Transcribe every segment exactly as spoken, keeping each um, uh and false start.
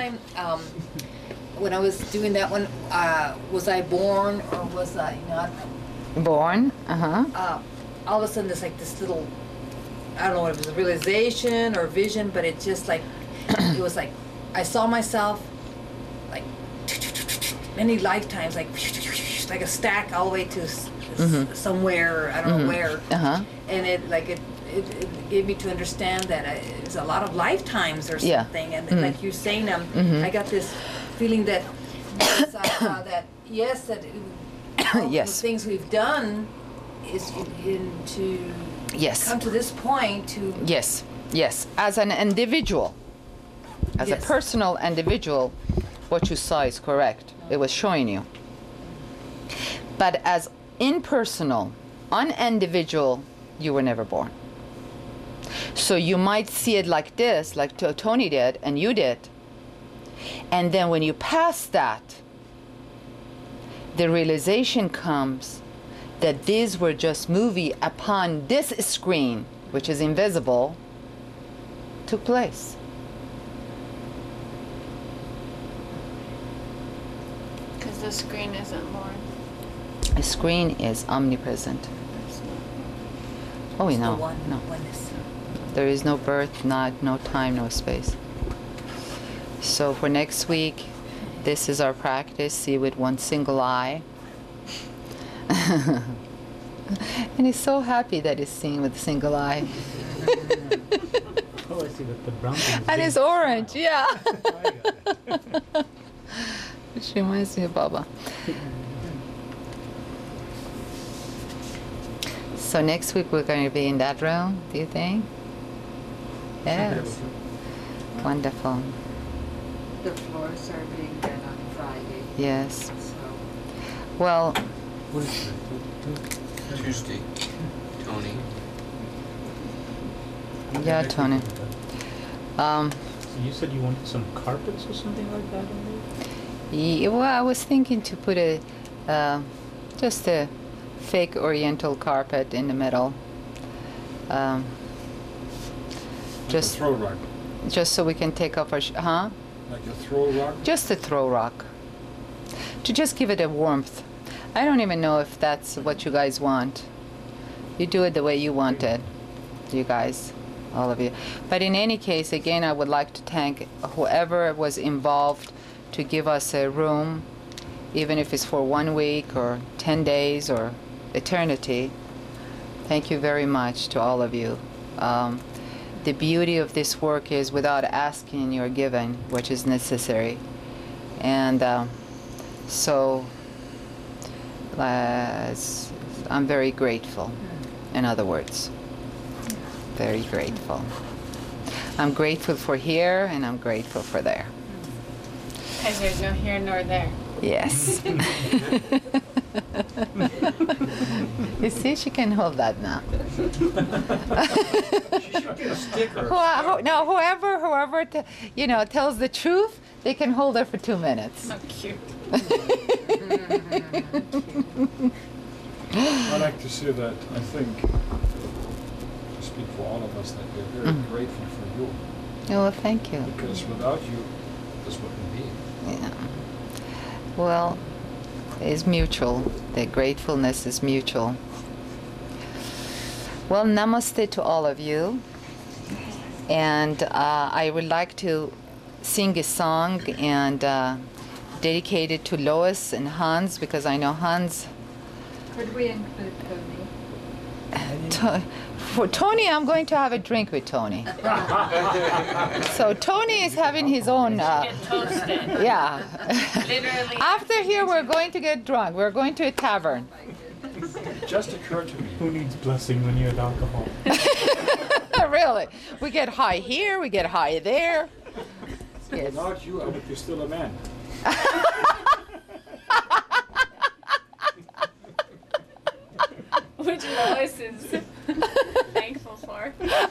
time um, when I was doing that one, uh, was I born or was I not? Born. Uh-huh. Uh, all of a sudden, there's like this little, I don't know if it was a realization or vision, but it just like, it was like, I saw myself like many lifetimes, like like a stack all the way to s- Mhm. somewhere, I don't know Mhm. where. Uh-huh. And it like it, it, it gave me to understand that I, it's a lot of lifetimes or Yeah. something. And Mhm. like you're saying, um, Mhm. I got this feeling that yes, uh, uh, that yes, that it, all Yes. the things we've done is in, in to Yes. come to this point to Yes. Yes. As an individual, as Yes. a personal individual, what you saw is correct. It was showing you. But as impersonal, unindividual, you were never born. So you might see it like this, like T- Tony did, and you did. And then when you pass that, the realization comes that these were just movie upon this screen, which is invisible, took place. Because the screen isn't born. The screen is omnipresent. It's not. Oh, we the know. one No. oneness. There is no birth, not no time, no space. So for next week, this is our practice. See with one single eye. And he's so happy that he's seeing with a single eye. Oh, I see that the brown thing is And big. it's orange, yeah. I got it. Which reminds me of Baba. So next week we're going to be in that room, do you think? Yes. Wonderful. The floors are being done on Friday, Yes. so Well, What is it? Tuesday, Tony. yeah, Tony. Um, So you said you wanted some carpets or something like that in there? ye- well, I was thinking to put a, uh, just a fake oriental carpet in the middle. Um, Just just, a throw rug. just so we can take off our, sh- huh? Like a throw rug? Just a throw rock. To just give it a warmth. I don't even know if that's what you guys want. You do it the way you want it, you guys, all of you. But in any case, again, I would like to thank whoever was involved to give us a room, even if it's for one week or ten days or eternity. Thank you very much to all of you. Um, the beauty of this work is without asking, you're given, which is necessary. And um, so uh, s- I'm very grateful, in other words. Very grateful. I'm grateful for here and I'm grateful for there. Because there's no here nor there. Yes. You see, she can hold that now. She should get a sticker. Who, who, no, whoever, whoever, t- you know, tells the truth, they can hold her for two minutes. So cute. I like to say that I think, to speak for all of us, that we're very Mm. grateful for you. Oh, well, thank you. Because without you, this wouldn't be. Yeah. Well, it's mutual. The gratefulness is mutual. Well, namaste to all of you. And uh, I would like to sing a song and uh, dedicate it to Lois and Hans, because I know Hans. could we include Tony? To, for Tony, I'm going to have a drink with Tony. So Tony is having his own. Uh, Get toasted. yeah. Literally. After here, we're going to get drunk. We're going to a tavern. It just occurred to me. Who needs blessing when you have alcohol? Really. We get high here, we get high there. Yes. Without you, I would be still a man. Which Lois is thankful for.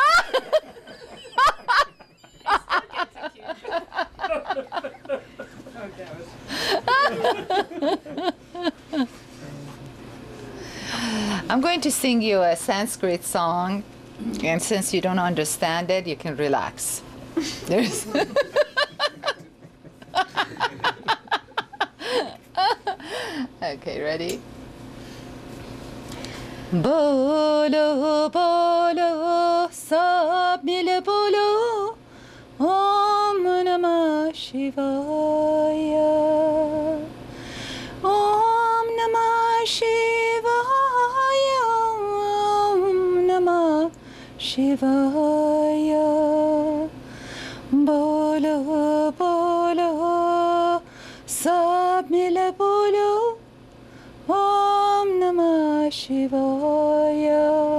I'm going to sing you a Sanskrit song, and since you don't understand it, you can relax. There's Okay, ready? Bolo, bolo, sab mile bolo, Om Namah Shivaya. Om Namah Shivaya. Om Namah Shivaya. Bolo, bolo, sab mile bolo, Om Namah Shivaya.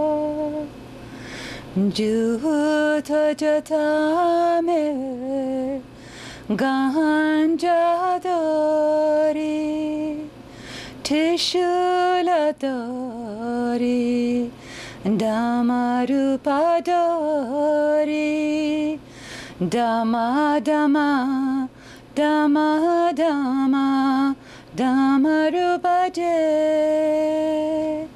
Juta jata me ganja dari, Trishula dari, Damarupa dari, Dama Dama, Dama Dama, Damarupa de,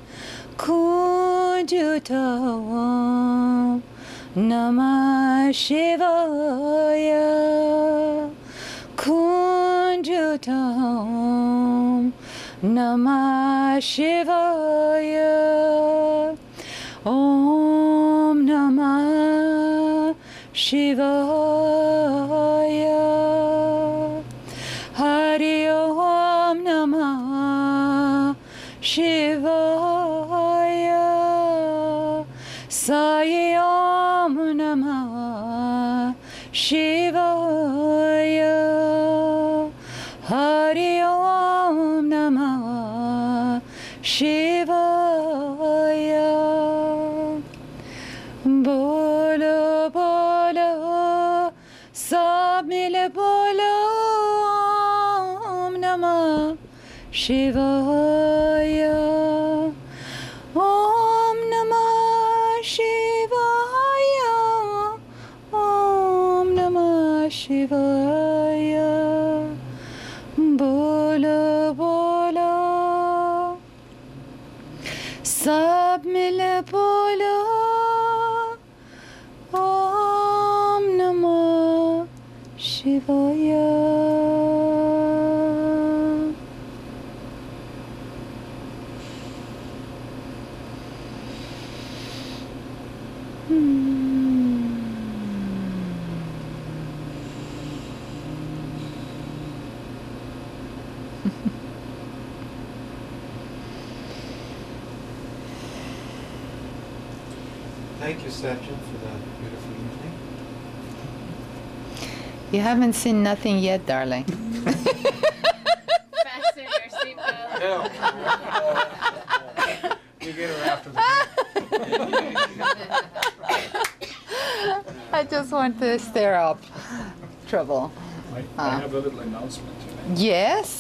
Kunjuta Om Namah Shivaya. Kunjuta Om Namah Shivaya. Om Namah Shivaya. Hari Om Namah Shivaya. Sai Om Namah Shivaya. Hari Om Namah Shivaya. Bolo, bolo, sab mile bolo, Om Namah Shivaya. Om Namah Shivaya. Om Namah Shivaya. Bolo, bolo, sab mile bolo, Om Namah Shivaya. Thank you, Satya, for that beautiful evening. You haven't seen nothing yet, darling. Fasten your seatbelt. You get her after the I just want to stir up trouble. I, I Ah. have a little announcement tonight. Yes.